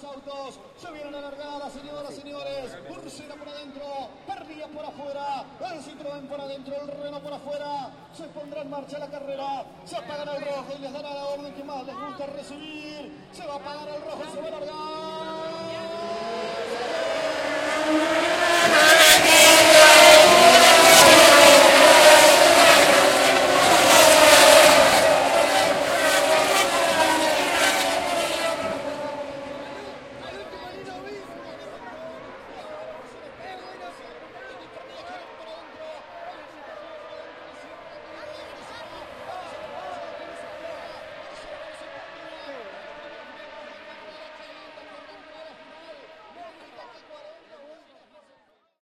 los autos. Se vienen a largada, señoras, señores. Ursera por adentro, Perdía por afuera, el Citroën por adentro, el Renault por afuera. Se pondrá en marcha la carrera. Se apagará el rojo y les dará la orden que más les gusta recibir. Se va a apagar el rojo y se va a largar.